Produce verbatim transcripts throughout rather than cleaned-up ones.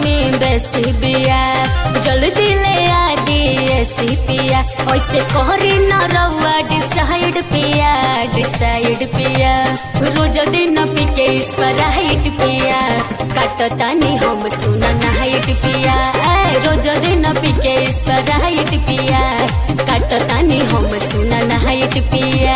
में बेसी बिया जल्दी ले आ दी पिया ऐसे कहरी न रउआ डिसाइड पिया डिसाइड पिया रोज दिन पी के इस पर हाइट पिया काटतानी हम सुना नाइट पिया रोज दिन पी के इस पर हाइट पिया काटतानी हम सुना नाइट पिया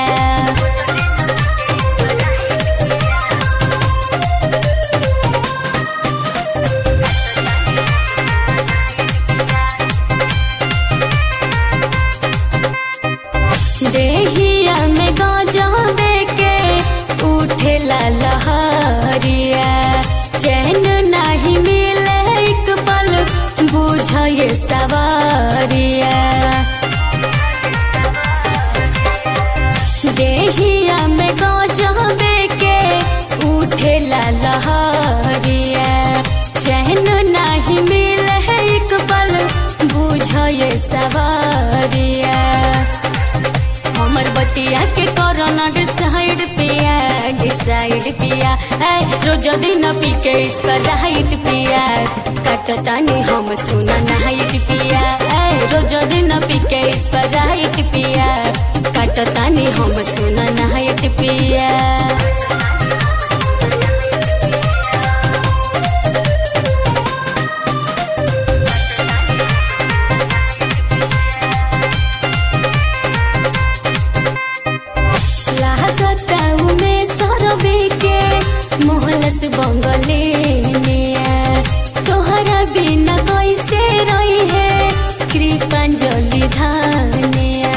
देहिया में गाजा देके उठेला लहरिया चैन नहीं मिले एक पल बुझे सवारिया देहिया में गाजा देके उठेला लहरिया चैन नहीं मिले एक पल बुझे सवारिया हमर बतिया के कोरोना डिसाइड पिया डिसाइड पिया रोज दिन पी के इस पर हाइट पिया काटतानी हम सुना नाइट पिया रोज दिन पी के इस पर हाइट पिया काटतानी हम सुना नाइट पिया मोहलस बंगले तोहरा बिना कैसे रही है कृपांजलि धानिया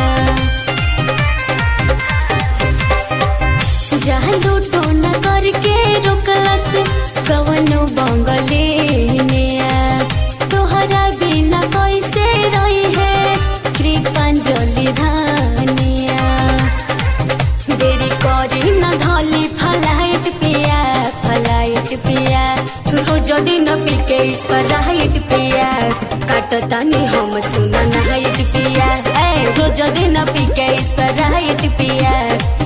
जहाँ लूटो न करके रोकलस कवनो बंगले तोहरा बिना कैसे रही है कृपांजलि धानिया देरी करी न धली फलाइट पिया फलाइट पिया रोज दिन पी के इस पर हाइट पिया काटतानी हम सुना नाइट पिया रोज दिन पी के इस पर हाइट पिया